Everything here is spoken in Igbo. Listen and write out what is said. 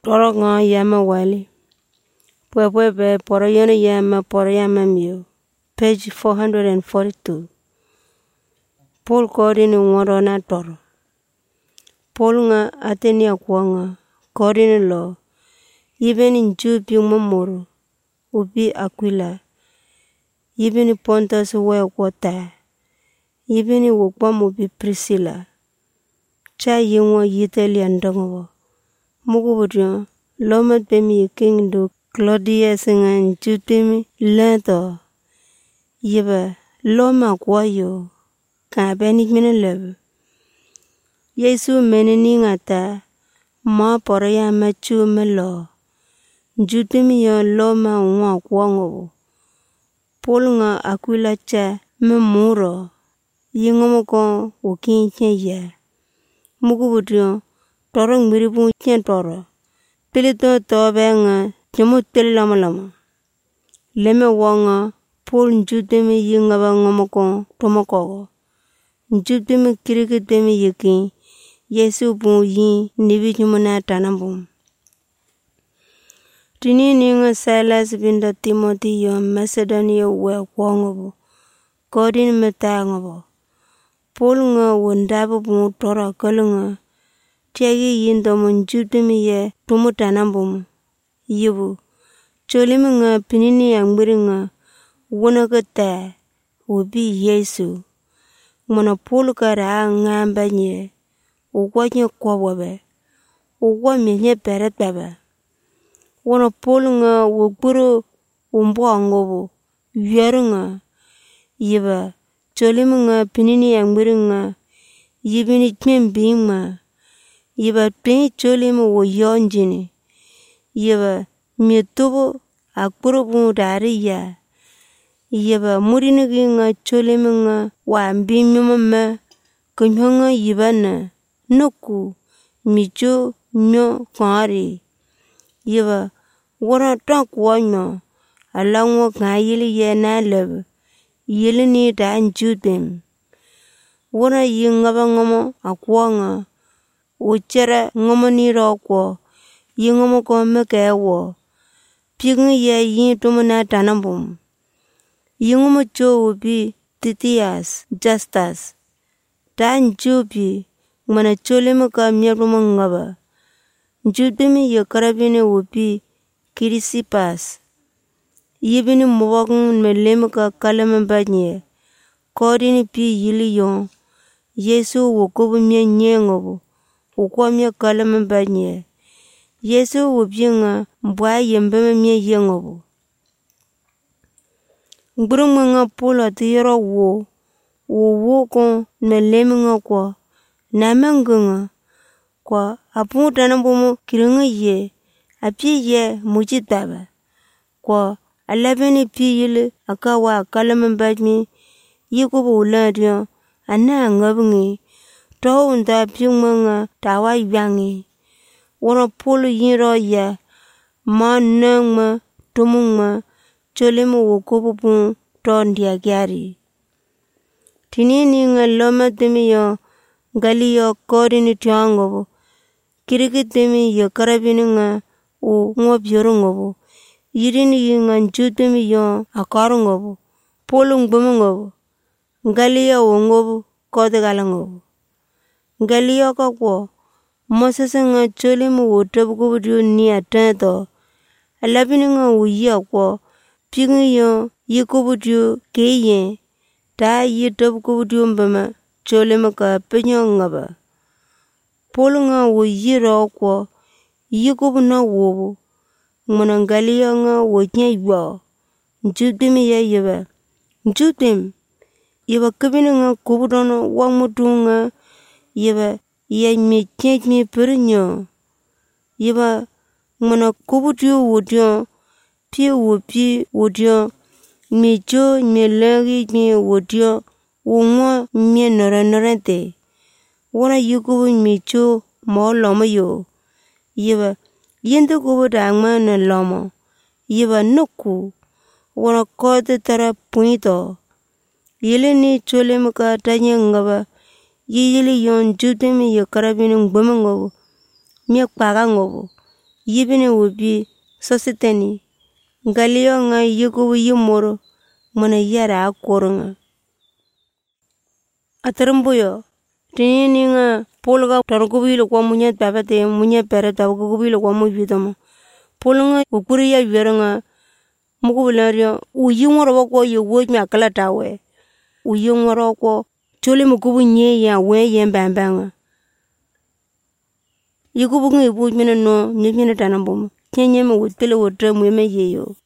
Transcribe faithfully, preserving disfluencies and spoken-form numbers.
Torok nga yama wali. Pwe pwe pe poro yono yama poro yama miyo. Page four forty-two. Paul kodi ni ngoro na toro. Paul nga ateni akwa nga kodi ni lo. Ibe ni njubi umamuru. Ubi Aquila. Ibe ni Pontus uwe kwa ta. Ibe ni wukpam ubi Priscilla. Cha yingwa yiteli andongo. Mugu budyo lomat pemi yiking do Claudius nga njutimi lento. Yiba loma kwa yo. Ka benik mene lebe. Yesu meneni nga ta. Ma poro ya machu me lo. Njutimi yo loma unwa kwa ngobo. Paul nga Aquila cha me muro. Yingomo ko ukin chen ya. Mugu budyo toro ngmiribu chen toro. Pilito tobe nga chomu tel lama lama. Leme wanga Paul njutimi yingaba ngomoko tomoko. Njutimi kirikitimi yikin. Yesu bu yin nibi chumuna tanambum. Tini ninga Silas binda Timothy yo Macedonia we kwa ngobo. Kodin meta ngobo. Paul nga wondabu bu tora kalunga. Tiagi yindomo njutimi ye tumutanambum. Yibu. Cholimi nga pinini yangbiri nga. Wuna kata. Ubi Yesu. Mwana Paul kara ngamba nye. Uwa nye kwa wabe. Uwa menye peret baba. Wana Paul nga wukburu umbo ngobo. Yere nga. Yiba. Cholimi nga pinini yangbiri nga. Yibini kmembi nga. Yiba pingi cholimi wo yonjini. Yiba mitubu akburu bu dari ya. Yiba murinigi nga cholimi nga wambi mimama. Kunyonga yiba na. Nuku. Micho nyo kari. Yiba wana tankwa nyo. Alangwa nga yili ye na lebe. Yili ni da njutim. Wana yingaba ngomo akwa nga. Uchera ngomo ni rokwo. Yingomo ko meke wo. Pingi ye yin tumuna tanambum. Yingomo cho ubi Titias Justus. Da njubi. Mana cholimi ka miyabuma ngaba. Njutimi ye karabini ubi Kirisipas. Yibini mwakung melemi ka kalama banye. Kodini pi yili yon. Yesu wukubu miye nye ngobo. Ukwa miye kalama banye. Yesu wubi nga mbwa yembeme miye ye ngobo. Ngburungma nga Paul ati yoro wo. Wo wo kon melemi nga kwa. Namengu nga. Kwa apungu tanambumu kiringa ye. Api ye mujitaba. Kwa alabini pi yili akawa kalama banye. Yikubu uladyo. Ana ngabungi. Toho unta piyungma nga tawa yangi. Wana Paul yinro ya. Ma nangma. Tumungma. Cholima wukubu pun. Tondia gyari. Tinini nga loma timi yo. Gali yo kodi ni tiangobo. Kirikitimi yo karabini nga. U ngob yoro ngobo. Yirini yi nga njutimi yo. Akaru ngobo. Paul ngbumu ngobo. Gali yo wongobo. Kodi gala ngobo. Gali yo kakwo. Mosese nga cholima wotabu kubudu ni atento. Alabini nga uyi akwo. Pingi yo. Yikubudu keye. Ta yitabu kubudu mbama. Cholima ka penyo ngaba. Paul nga uyi rokwo. Yikubu na wobo. Mwana gali yo nga wonye yo. Njutimi ya yiba. Njutim. Yiba kabini nga kubudono wangmudu nga. Yiba ya mi chenj mi perinyo. Yiba mwana kubudu wudyo. Pi wupi wudyo. Mi jo mi lagi mi wudyo. Wungwa mi nora norante. Wana yikubu mi jo mo lomo yo. Yiba yindu kubudu angma na lomo. Yiba nuku. Wana kote tara punito. Yili ni cholima ka tanya ngaba. Yili yon jutimi ye karabini ngbumu ngobo. Miye kpaga ngobo. yibini wubi sositeni ngaliyo nga yukubu yimoro mana yara akoronga. Atarumbuyo tini nga polga targubilo kwa munya babate munya pere targubilo kwa mubidoma polga ukuri ya yweranga mukubulario uyingoro ko yewo nya kala tawe uyingoro ko tole mukubu nye ya we ye mbambanga yukubu ngi bu mina no nyimina tanambum nyenye mu wutele wotre mu me yeyo